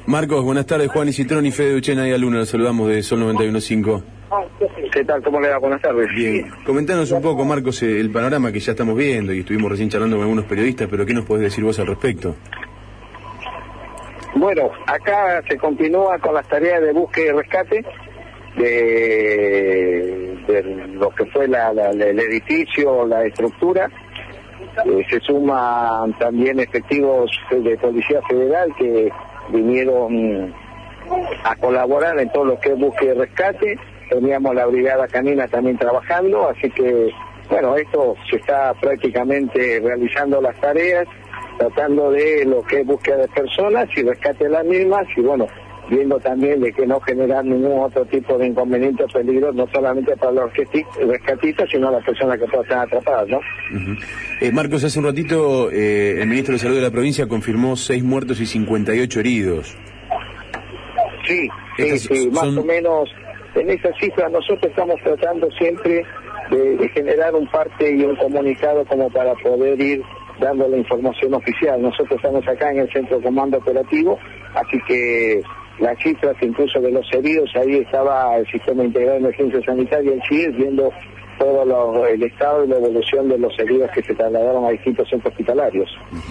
Marcos, buenas tardes. Juan Isitrón y Fede Uchena y Aluna, los saludamos de Sol 91.5. ¿Qué tal? ¿Cómo le va? Buenas tardes. Bien. Comentanos un poco, Marcos, el panorama que ya estamos viendo y estuvimos recién charlando con algunos periodistas, pero ¿qué nos podés decir vos al respecto? Bueno, acá se continúa con las tareas de búsqueda y rescate de lo que fue el edificio, la estructura. Se suman también efectivos de Policía Federal que vinieron a colaborar en todo lo que es búsqueda y rescate. Teníamos la brigada canina también trabajando, así que bueno, esto se está prácticamente realizando las tareas, tratando de lo que es búsqueda de personas y rescate de las mismas, y bueno, viendo también de que no generar ningún otro tipo de inconveniente o peligro, no solamente para los rescatistas, sino las personas que puedan estar atrapadas, ¿no? Marcos, hace un ratito el ministro de Salud de la provincia confirmó 6 muertos y 58 heridos. Sí, más o menos en esa cifra. Nosotros estamos tratando siempre de generar un parte y un comunicado como para poder ir dando la información oficial. Nosotros estamos acá en el Centro de Comando Operativo, así que las cifras incluso de los heridos, ahí estaba el Sistema Integrado de Emergencia Sanitaria, el CIES, viendo todo el estado y la evolución de los heridos que se trasladaron a distintos centros hospitalarios.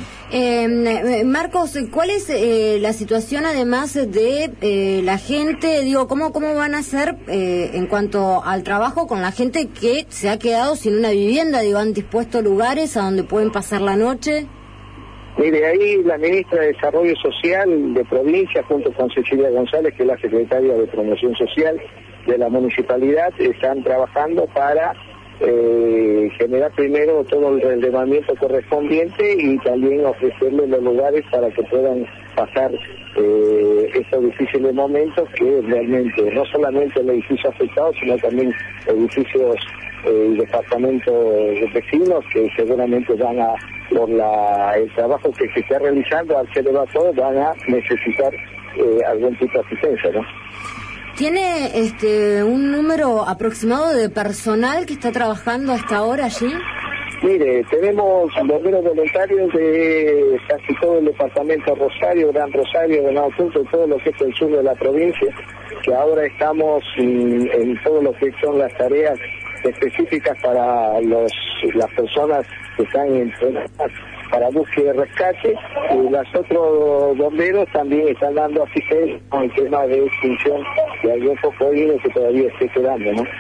Marcos, ¿cuál es la situación además de la gente? Digo, ¿cómo van a hacer en cuanto al trabajo con la gente que se ha quedado sin una vivienda? Digo, ¿han dispuesto lugares a donde pueden pasar la noche? Mire, ahí la ministra de Desarrollo Social de provincia, junto con Cecilia González, que es la secretaria de Promoción Social de la municipalidad, están trabajando para generar primero todo el relevamiento correspondiente y también ofrecerles los lugares para que puedan pasar estos difíciles momentos, que realmente no solamente el edificio afectado, sino también edificios y departamentos de vecinos que seguramente van a, por el trabajo que se está realizando, al ser evacuados, van a necesitar algún tipo de asistencia, ¿no? ¿Tiene un número aproximado de personal que está trabajando hasta ahora allí? Mire, tenemos bomberos voluntarios de casi todo el departamento Rosario, Gran Rosario, Venado Tuerto, y todo lo que es el sur de la provincia, que ahora estamos en todo lo que son las tareas específicas para las personas que están entrenadas para búsqueda y rescate, y los otros bomberos también están dando asistencia con el tema de extinción de algún foco que todavía esté quedando, ¿no?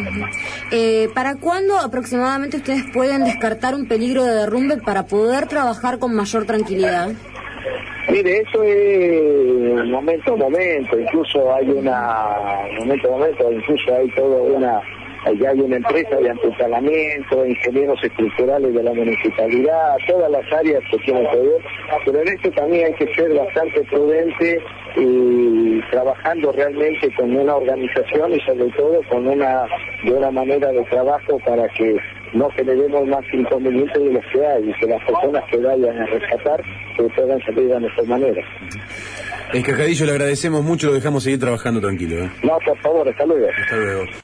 ¿Para cuándo aproximadamente ustedes pueden descartar un peligro de derrumbe para poder trabajar con mayor tranquilidad? Mire, eso es momento a momento, incluso hay ya hay una empresa de antitalamiento, ingenieros estructurales de la municipalidad, todas las áreas que tienen que ver, pero en esto también hay que ser bastante prudente y trabajando realmente con una organización y sobre todo con una buena manera de trabajo para que no generemos más inconvenientes de los que hay y que las personas que vayan a rescatar que puedan salir de la mejor manera. Escajadillo, le agradecemos mucho, lo dejamos seguir trabajando tranquilo. No, por favor, hasta luego. Hasta luego.